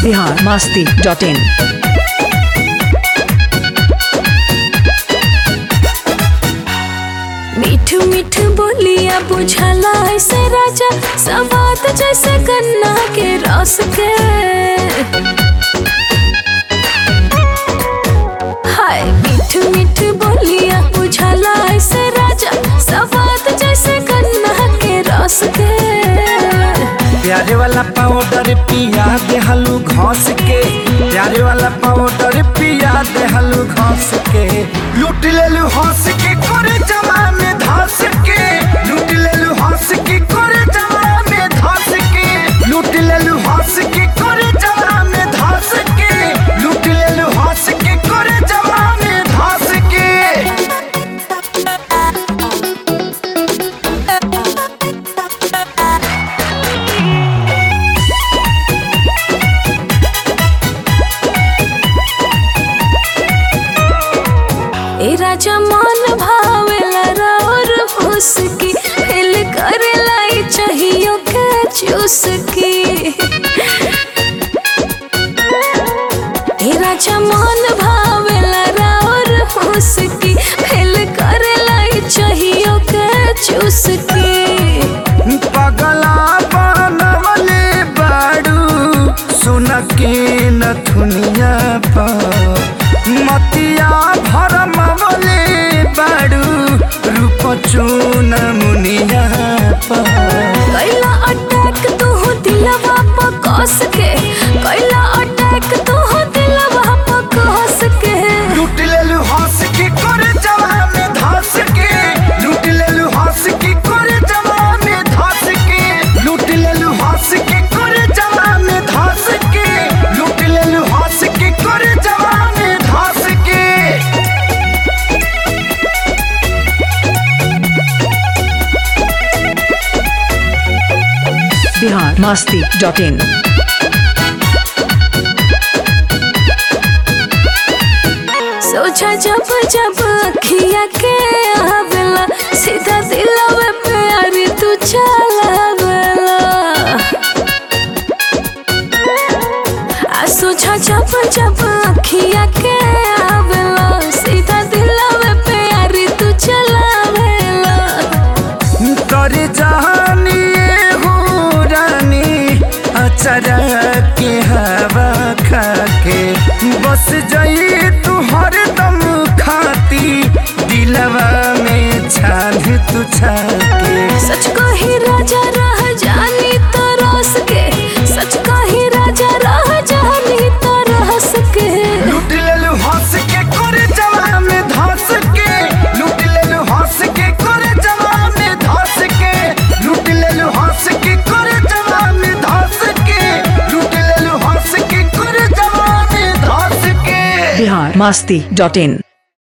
biharmasti.in। मीठ मीठ बोलिया बुझला ऐसे राजा, सवाद जैसे गन्ना के रस के। हाय मीठ मीठ बोलिया बुझला ऐसे राजा, सवाद जैसे गन्ना के रस के। प्यारे वाला पाउडर पिया दे हलू घास के, प्यारे वाला पाउडर पिया दे हलू घास के। लूट ले लू हंस के करे जमा में धस के, लूट ले लू हंस के करे जमा में धस के, लूट ले लू हंस के करे जमा में धस के, लूट ले लू हंस के करे जमा में धस के। ए राजा मन भावेला राउर फुसकी, हिल करे लाई चाहियो के चुसकी। ए राजा मन भावेला राउर फुसकी, हिल करे लाई चाहियो के चुसकी। पगला बनवले बाड़ू सुन के नथुनिया पर, मतिया भरमवले बाड़ू रूप चून मुनिया पर। कैला अटैक तू दिलवा पर कस के, कैला अटैक तू दिलवा पर कस के। लूट ले लू हंस के करे जमा में धस के, लूट ले लू हंस के करे जमा में धस के, लूट ले लू हंस के करे जमा में धस के, लूट ले लू हंस के करे जमा में धस के। biharmasti.in। सोचा जब जब अखिया के आवेला, सीधा दिलवे प्यार तू चलावेला। आ सोचा जब जब अखिया के आवेला, सीधा दिलवे प्यार तू चलावेला। कर जहानी हो रानी अचरा के हवा खाके, बस जाई तू हरदम खाती दिलवा में छान तू छाके। सच कही राजा रह जानी तो रस के, सच कही राजा रह जानी तो रस के। लूट ले लू हंस के करे जमा में धस के, लूट ले लू हंस के करे जमा में धस के, लूट ले लू हंस के करे जमा में धस के, लूट ले लू हंस के करे जमा में धस के। biharmasti.in।